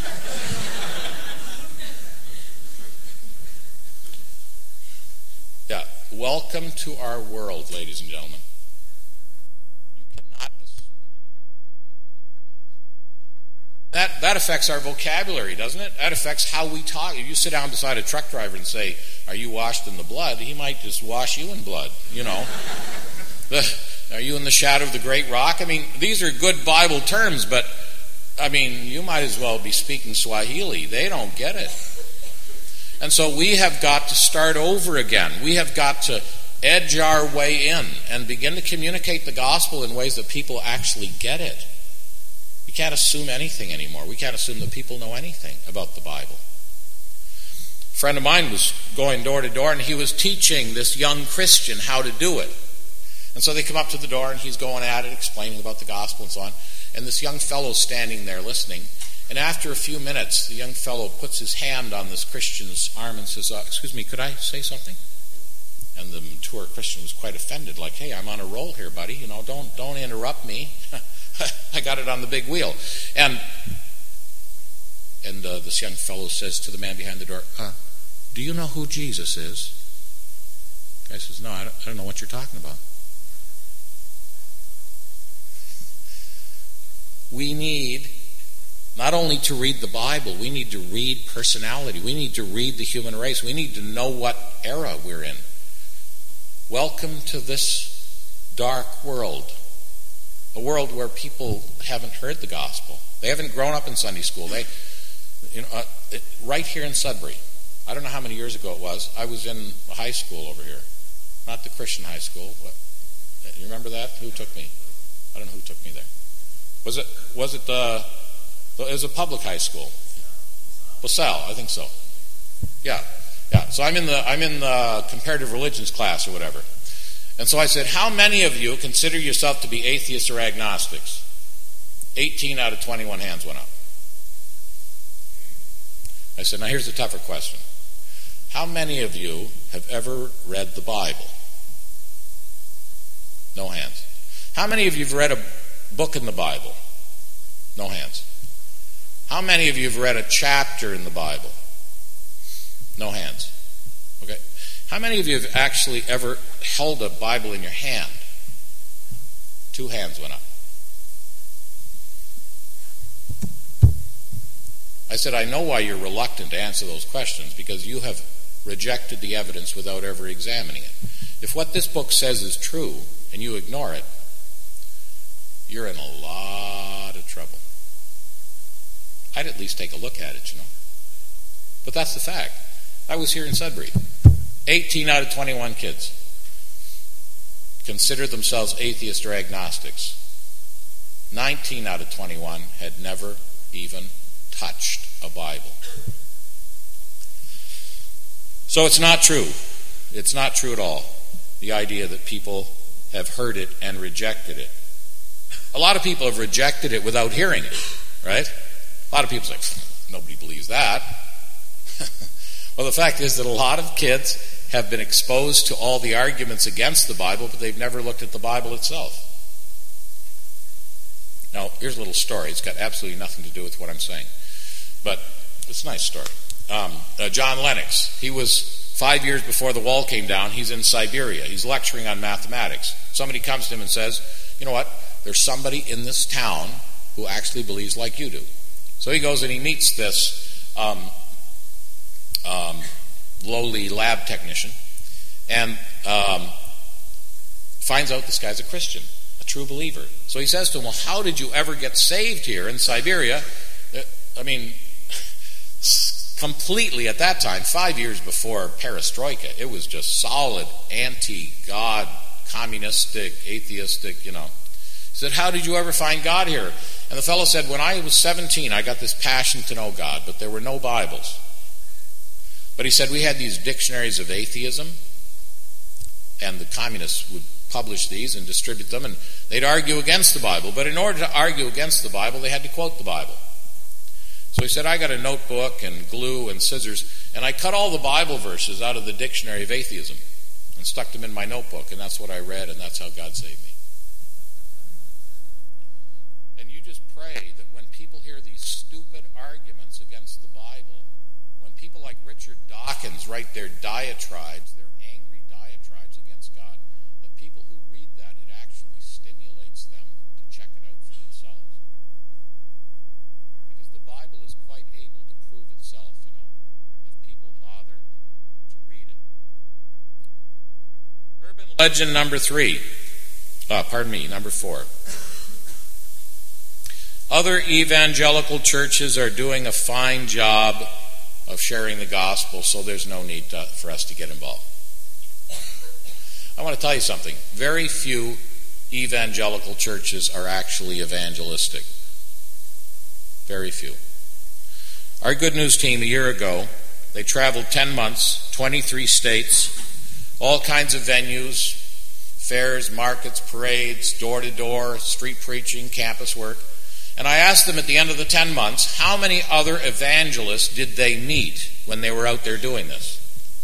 Yeah, welcome to our world, ladies and gentlemen. You cannot assume that affects our vocabulary, doesn't it? That affects how we talk. If you sit down beside a truck driver and say, "Are you washed in the blood?" he might just wash you in blood. Are you in the shadow of the great rock? I mean, these are good Bible terms, but you might as well be speaking Swahili. They don't get it. And so we have got to start over again. We have got to edge our way in and begin to communicate the gospel in ways that people actually get it. We can't assume anything anymore. We can't assume that people know anything about the Bible. A friend of mine was going door to door, and he was teaching this young Christian how to do it. And so they come up to the door, and he's going at it, explaining about the gospel and so on. And this young fellow's standing there listening. And after a few minutes, the young fellow puts his hand on this Christian's arm and says, excuse me, could I say something? And the mature Christian was quite offended, like, hey, I'm on a roll here, buddy. Don't interrupt me. I got it on the big wheel. And this young fellow says to the man behind the door, do you know who Jesus is? The guy says, no, I don't know what you're talking about. We need not only to read the Bible, we need to read personality. We need to read the human race. We need to know what era we're in. Welcome to this dark world. A world where people haven't heard the gospel. They haven't grown up in Sunday school. Right here in Sudbury, I don't know how many years ago it was, I was in a high school over here. Not the Christian high school. You remember that? Who took me? I don't know who took me there. Was it a public high school? LaSalle, I think so. Yeah. So I'm in the comparative religions class or whatever. And so I said, how many of you consider yourself to be atheists or agnostics? 18 out of 21 hands went up. I said, now here's the tougher question. How many of you have ever read the Bible? No hands. How many of you have read a book in the Bible? No hands. How many of you have read a chapter in the Bible? No hands. Okay. How many of you have actually ever held a Bible in your hand? 2 hands went up. I said, I know why you're reluctant to answer those questions, because you have rejected the evidence without ever examining it. If what this book says is true and you ignore it, you're in a lot of trouble. I'd at least take a look at it, But that's the fact. I was here in Sudbury. 18 out of 21 kids considered themselves atheists or agnostics. 19 out of 21 had never even touched a Bible. So it's not true. It's not true at all. The idea that people have heard it and rejected it. A lot of people have rejected it without hearing it, right? A lot of people say, nobody believes that. Well, the fact is that a lot of kids have been exposed to all the arguments against the Bible, but they've never looked at the Bible itself. Now, here's a little story. It's got absolutely nothing to do with what I'm saying, but it's a nice story. John Lennox, he was 5 years before the wall came down. He's in Siberia. He's lecturing on mathematics. Somebody comes to him and says, you know what, there's somebody in this town who actually believes like you do. So he goes and he meets this lowly lab technician and finds out this guy's a Christian, a true believer. So he says to him, well, how did you ever get saved here in Siberia? I mean, completely at that time, 5 years before perestroika, it was just solid anti-God, communistic, atheistic, He said, how did you ever find God here? And the fellow said, when I was 17, I got this passion to know God, but there were no Bibles. But he said, we had these dictionaries of atheism, and the communists would publish these and distribute them, and they'd argue against the Bible. But in order to argue against the Bible, they had to quote the Bible. So he said, I got a notebook and glue and scissors, and I cut all the Bible verses out of the dictionary of atheism and stuck them in my notebook, and that's what I read, and that's how God saved me. And you just pray that when people hear these stupid arguments against the Bible, when people like Richard Dawkins write their diatribes, their angry diatribes against God, that people who read that, it actually stimulates them to check it out for themselves. Because the Bible is quite able to prove itself, if people bother to read it. Urban legend number 4. Other evangelical churches are doing a fine job of sharing the gospel, so there's no need for us to get involved. I want to tell you something. Very few evangelical churches are actually evangelistic. Very few. Our Good News team a year ago, they traveled 10 months, 23 states, all kinds of venues, fairs, markets, parades, door-to-door, street preaching, campus work. And I asked them at the end of the 10 months, how many other evangelists did they meet when they were out there doing this?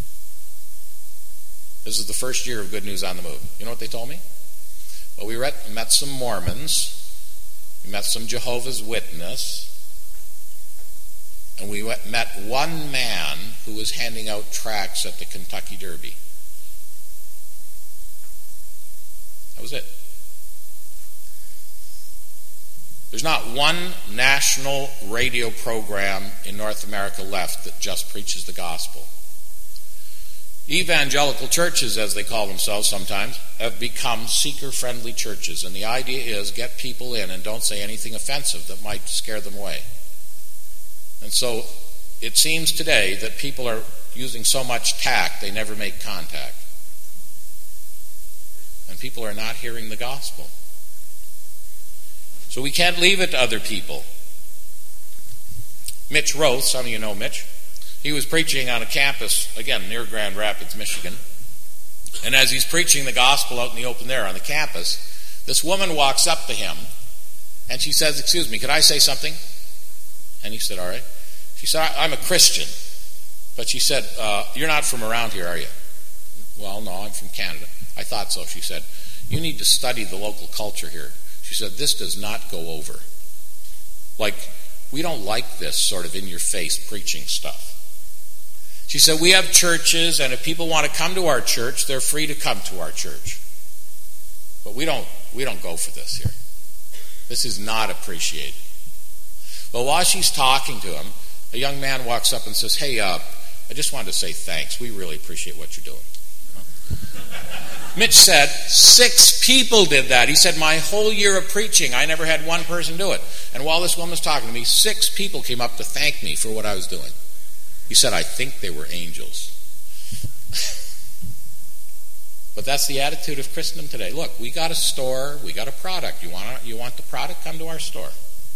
This is the first year of Good News on the Move. You know what they told me? Well, we met some Mormons, we met some Jehovah's Witnesses, and we met one man who was handing out tracts at the Kentucky Derby. That was it. There's not one national radio program in North America left that just preaches the gospel. Evangelical churches, as they call themselves sometimes, have become seeker-friendly churches, and the idea is get people in and don't say anything offensive that might scare them away. And so it seems today that people are using so much tact they never make contact. And people are not hearing the gospel. So we can't leave it to other people. Mitch Roth, some of you know Mitch, he was preaching on a campus, again, near Grand Rapids, Michigan. And as he's preaching the gospel out in the open air on the campus, this woman walks up to him and she says, excuse me, could I say something? And he said, all right. She said, I'm a Christian. But she said, you're not from around here, are you? Well, no, I'm from Canada. I thought so. She said, you need to study the local culture here. She said, this does not go over. Like, we don't like this sort of in-your-face preaching stuff. She said, we have churches, and if people want to come to our church, they're free to come to our church. But we don't go for this here. This is not appreciated. Well, while she's talking to him, a young man walks up and says, hey, I just wanted to say thanks. We really appreciate what you're doing. Mitch said 6 people did that. He said, my whole year of preaching, I never had one person do it. And while this woman was talking to me, 6 people came up to thank me for what I was doing. He said, I think they were angels. But that's the attitude of Christendom today. Look, we got a store, we got a product. You want the product? Come to our store.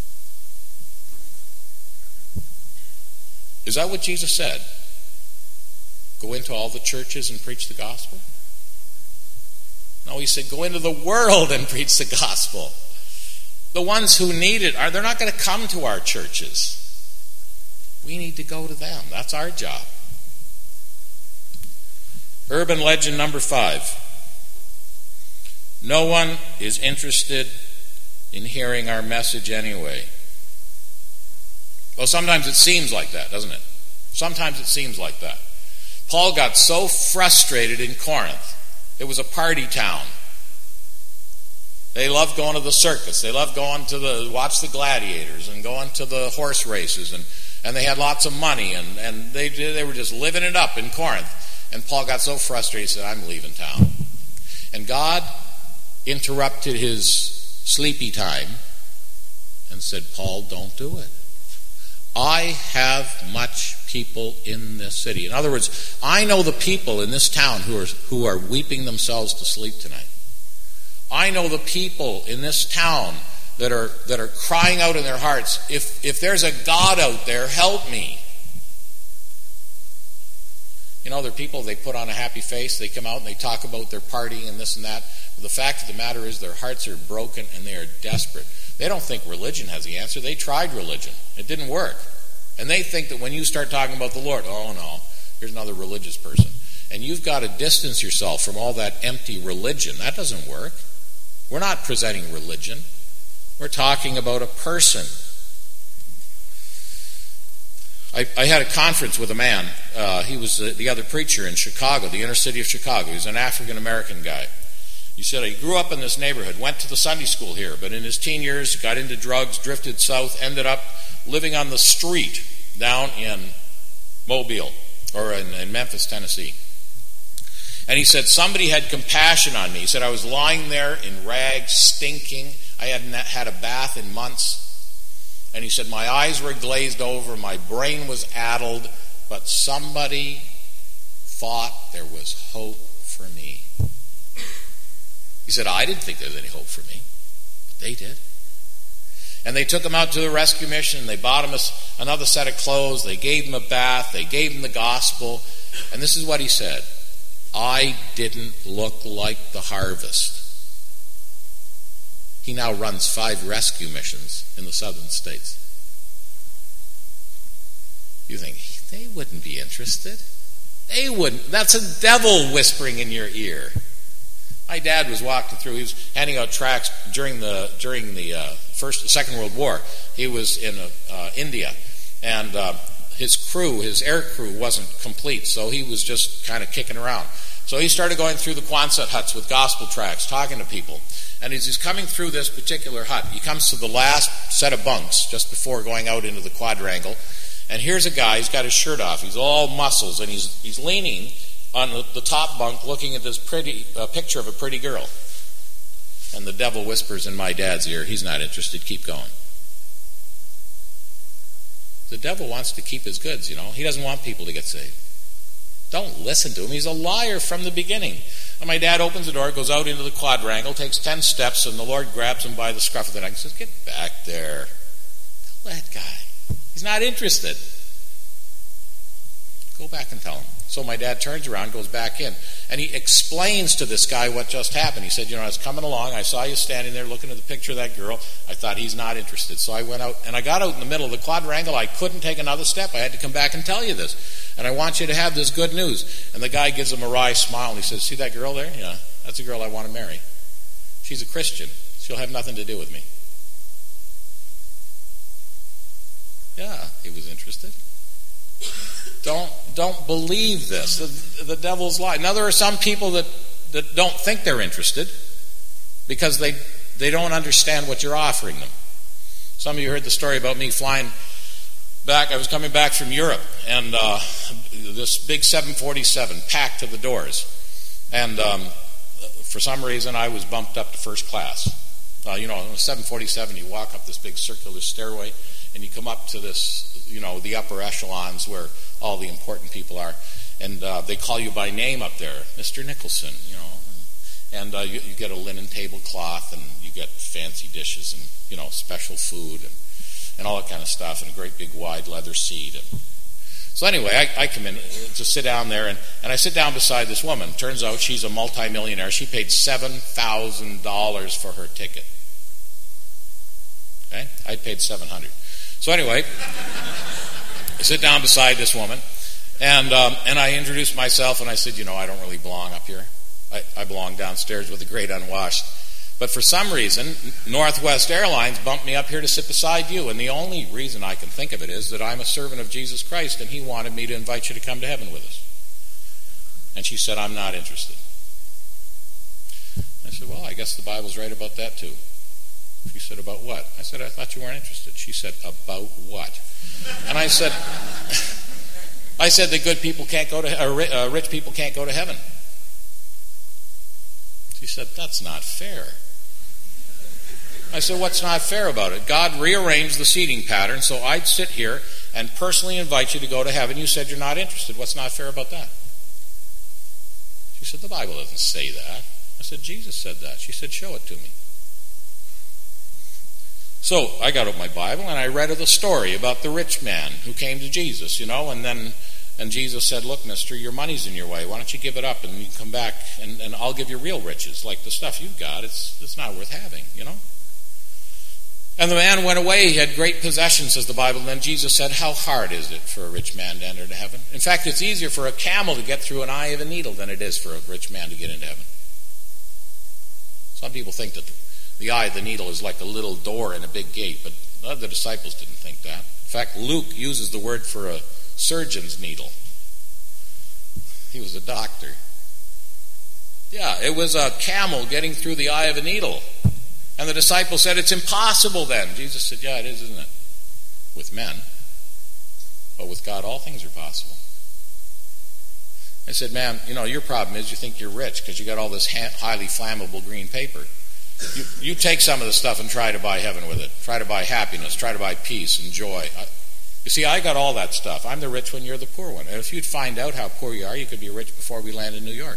Is that what Jesus said? Go into all the churches and preach the gospel? No, he said, go into the world and preach the gospel. The ones who need it, they're not going to come to our churches. We need to go to them. That's our job. Urban legend number 5. No one is interested in hearing our message anyway. Well, sometimes it seems like that, doesn't it? Sometimes it seems like that. Paul got so frustrated in Corinth. It was a party town. They loved going to the circus. They loved going to watch the gladiators and going to the horse races, and they had lots of money, and they were just living it up in Corinth. And Paul got so frustrated, he said, I'm leaving town. And God interrupted his sleepy time and said, Paul, don't do it. I have much people in this city. In other words, I know the people in this town who are weeping themselves to sleep tonight. I know the people in this town that are crying out in their hearts, if there's a God out there, help me. You know, there are people, they put on a happy face, they come out and they talk about their partying and this and that. But the fact of the matter is their hearts are broken and they are desperate. They don't think religion has the answer. They tried religion. It didn't work. And they think that when you start talking about the Lord, oh no, here's another religious person. And you've got to distance yourself from all that empty religion. That doesn't work. We're not presenting religion. We're talking about a person. I had a conference with a man. He was the other preacher in Chicago, the inner city of Chicago. He was an African-American guy. He said he grew up in this neighborhood, went to the Sunday school here, but in his teen years got into drugs, drifted south, ended up living on the street down in Mobile, or in Memphis, Tennessee. And he said, somebody had compassion on me. He said, I was lying there in rags, stinking. I hadn't had a bath in months. And he said, my eyes were glazed over, my brain was addled, but somebody thought there was hope for me. He said, I didn't think there was any hope for me. But they did. And they took him out to the rescue mission. They bought him another set of clothes. They gave him a bath. They gave him the gospel. And this is what he said. I didn't look like the harvest. He now runs 5 rescue missions in the southern states. You think, they wouldn't be interested. They wouldn't. That's a devil whispering in your ear. My dad was walking through. He was handing out tracts during the Second World War. He was in India, and his air crew wasn't complete, so he was just kind of kicking around. So he started going through the Quonset huts with gospel tracts, talking to people. And as he's coming through this particular hut, he comes to the last set of bunks just before going out into the quadrangle. And here's a guy. He's got his shirt off. He's all muscles, and he's leaning on the top bunk looking at this pretty picture of a pretty girl. And the devil whispers in my dad's ear, he's not interested, keep going. The devil wants to keep his goods, you know. He doesn't want people to get saved. Don't listen to him. He's a liar from the beginning. And my dad opens the door, goes out into the quadrangle, takes 10 steps, and the Lord grabs him by the scruff of the neck and says, get back there. Tell that guy. He's not interested. Go back and tell him. So my dad turns around, goes back in, and he explains to this guy what just happened. He said, I was coming along, I saw you standing there looking at the picture of that girl. I thought he's not interested. So I went out, and I got out in the middle of the quadrangle. I couldn't take another step. I had to come back and tell you this. And I want you to have this good news. And the guy gives him a wry smile, and he says, see that girl there? Yeah, that's a girl I want to marry. She's a Christian. She'll have nothing to do with me. Yeah, he was interested. Don't believe this. The devil's lie. Now there are some people that don't think they're interested because they don't understand what you're offering them. Some of you heard the story about me flying back. I was coming back from Europe, and this big 747 packed to the doors. And for some reason I was bumped up to first class. On a 747 you walk up this big circular stairway and you come up to this, the upper echelons where all the important people are, and they call you by name up there, Mr. Nicholson, and you get a linen tablecloth, and you get fancy dishes, and special food, and all that kind of stuff, and a great big wide leather seat. And so anyway, I come in to sit down there, and I sit down beside this woman. Turns out she's a multimillionaire. She paid $7,000 for her ticket. Okay, I paid $700. So anyway, I sit down beside this woman, And I introduced myself, and I said, I don't really belong up here. I belong downstairs with the great unwashed. But for some reason, Northwest Airlines bumped me up here to sit beside you, and the only reason I can think of it is that I'm a servant of Jesus Christ, and he wanted me to invite you to come to heaven with us. And she said, I'm not interested. I said, well, I guess the Bible's right about that too. She said, about what? I said, I thought you weren't interested. She said, about what? And I said that good people can't go to, rich people can't go to heaven. She said, that's not fair. I said, what's not fair about it? God rearranged the seating pattern so I'd sit here and personally invite you to go to heaven. You said you're not interested. What's not fair about that? She said, the Bible doesn't say that. I said, Jesus said that. She said, show it to me. So I got out my Bible and I read her the story about the rich man who came to Jesus, and Jesus said, look, mister, your money's in your way. Why don't you give it up and you come back and I'll give you real riches, like the stuff you've got. It's not worth having, And the man went away. He had great possessions, says the Bible. And then Jesus said, how hard is it for a rich man to enter into heaven? In fact, it's easier for a camel to get through an eye of a needle than it is for a rich man to get into heaven. Some people think that the eye of the needle is like a little door in a big gate, but none of the disciples didn't think that. In fact, Luke uses the word for a surgeon's needle. He was a doctor. Yeah, it was a camel getting through the eye of a needle. And the disciples said, it's impossible then. Jesus said, yeah, it is, isn't it? With men. But with God, all things are possible. I said, ma'am, your problem is you think you're rich because you got all this highly flammable green paper. You take some of the stuff and try to buy heaven with it. Try to buy happiness. Try to buy peace and joy. You see, I got all that stuff. I'm the rich one, you're the poor one. And if you'd find out how poor you are, you could be rich before we land in New York.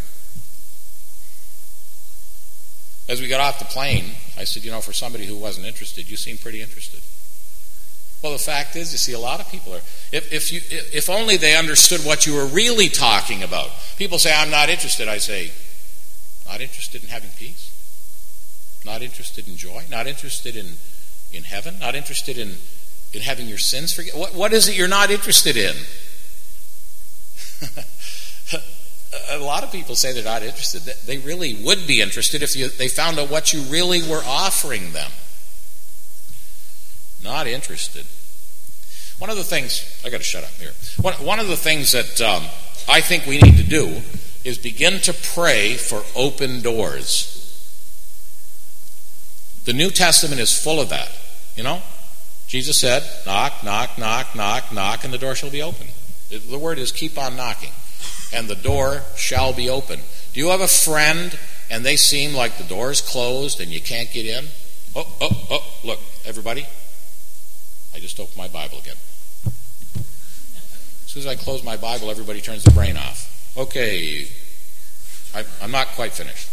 As we got off the plane, I said, for somebody who wasn't interested, you seem pretty interested. Well, the fact is, you see, a lot of people are. If only they understood what you were really talking about. People say, I'm not interested. I say, not interested in having peace? Not interested in joy? Not interested in heaven? Not interested in having your sins forgiven? What is it you're not interested in? A lot of people say they're not interested. They really would be interested if they found out what you really were offering them. Not interested. One of the things, I got to shut up here. One of the things that I think we need to do is begin to pray for open doors. The New Testament is full of that. Jesus said, knock, knock, knock, knock, knock, and the door shall be open. The word is keep on knocking, and the door shall be open. Do you have a friend and they seem like the door is closed and you can't get in? Oh, look, everybody. I just opened my Bible again. As soon as I close my Bible, everybody turns the brain off. Okay, I'm not quite finished.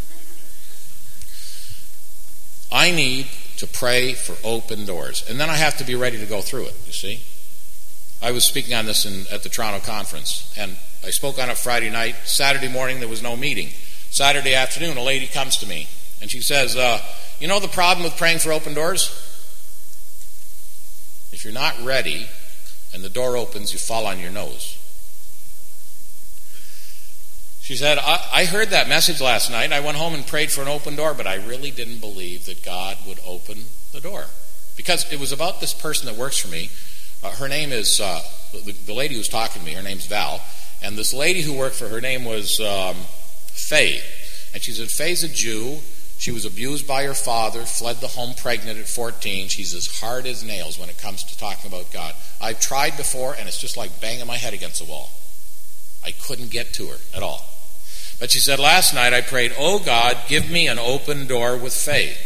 I need to pray for open doors. And then I have to be ready to go through it, you see. I was speaking on this at the Toronto conference, and I spoke on it Friday night. Saturday morning, there was no meeting. Saturday afternoon, a lady comes to me, and she says, the problem with praying for open doors? If you're not ready, and the door opens, you fall on your nose. She said, I heard that message last night. I went home and prayed for an open door, but I really didn't believe that God would open the door. Because it was about this person that works for me. Her name is, the lady who's talking to me, her name's Val. And this lady who worked for her name was Faye. And she said, Faye's a Jew. She was abused by her father, fled the home pregnant at 14. She's as hard as nails when it comes to talking about God. I've tried before, and it's just like banging my head against the wall. I couldn't get to her at all. But she said, last night I prayed, oh God, give me an open door with faith.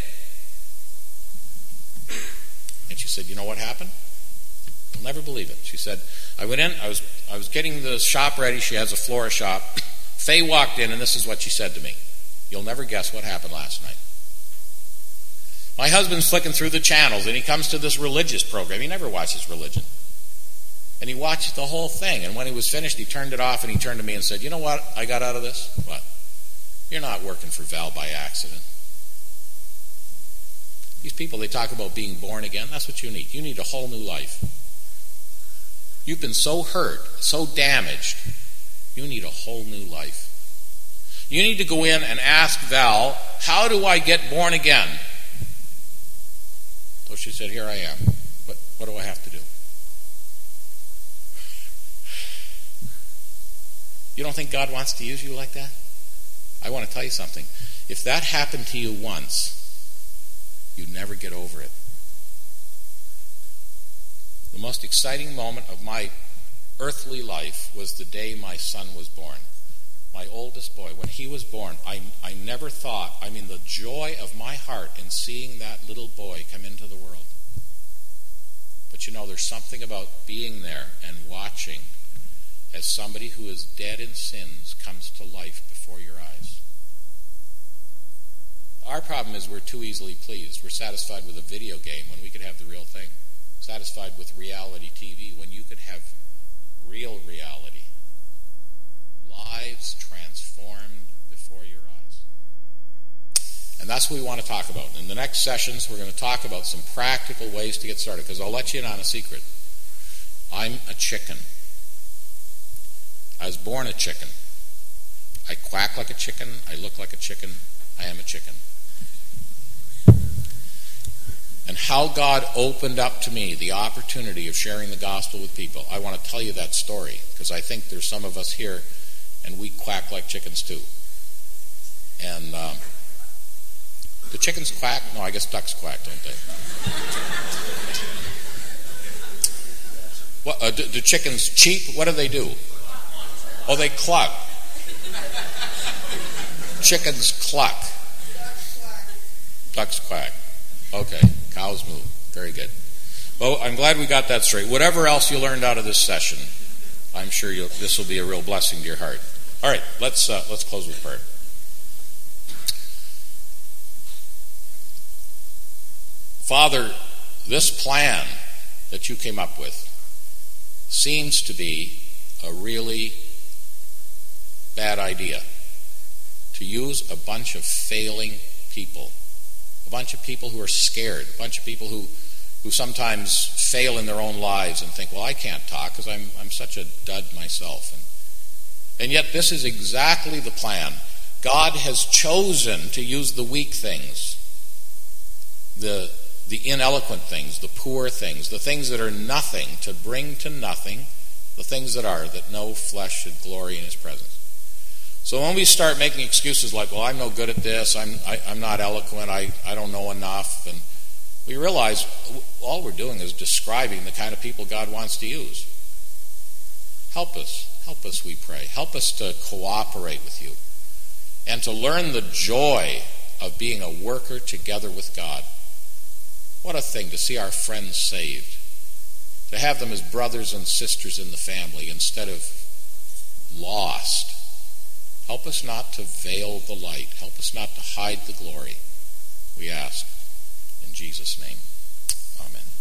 And she said, you know what happened? You'll never believe it. She said, I went in, I was getting the shop ready. She has a florist shop. Faye walked in, and this is what she said to me. You'll never guess what happened last night. My husband's flicking through the channels, and he comes to this religious program. He never watches religion. And he watched the whole thing. And when he was finished, he turned it off, and he turned to me and said, you know what I got out of this? What? You're not working for Val by accident. These people, they talk about being born again. That's what you need. You need a whole new life. You've been so hurt, so damaged, you need a whole new life. You need to go in and ask Val, how do I get born again? So she said, here I am. But what do I have to do? You don't think God wants to use you like that? I want to tell you something. If that happened to you once, you'd never get over it. The most exciting moment of my earthly life was the day my son was born. My oldest boy, when he was born, I never thought, the joy of my heart in seeing that little boy come into the world. But there's something about being there and watching as somebody who is dead in sins comes to life before your eyes. Our problem is we're too easily pleased. We're satisfied with a video game when we could have the real thing. Satisfied with reality TV when you could have real reality. Lives transformed before your eyes. And that's what we want to talk about. In the next sessions, we're going to talk about some practical ways to get started, because I'll let you in on a secret. I'm a chicken. I was born a chicken. I quack like a chicken. I look like a chicken. I am a chicken. And how God opened up to me the opportunity of sharing the gospel with people. I want to tell you that story, because I think there's some of us here and we quack like chickens too. And do chickens quack? No, I guess ducks quack, don't they? What, do chickens cheep? What do they do? Oh, they cluck. Chickens cluck. Ducks quack. Okay, cows move. Very good. Well, I'm glad we got that straight. Whatever else you learned out of this session, I'm sure this will be a real blessing to your heart. All right, let's close with prayer. Father, this plan that you came up with seems to be a really bad idea. To use a bunch of failing people, a bunch of people who are scared, a bunch of people who sometimes fail in their own lives and think, well, I can't talk because I'm such a dud myself. And yet this is exactly the plan. God has chosen to use the weak things, the ineloquent things, the poor things, the things that are nothing, to bring to nothing the things that are, that no flesh should glory in his presence. So when we start making excuses like, well, I'm no good at this, I'm not eloquent, I don't know enough, and we realize all we're doing is describing the kind of people God wants to use. Help us, we pray. Help us to cooperate with you and to learn the joy of being a worker together with God. What a thing to see our friends saved, to have them as brothers and sisters in the family instead of lost. Help us not to veil the light. Help us not to hide the glory. We ask in Jesus' name. Amen.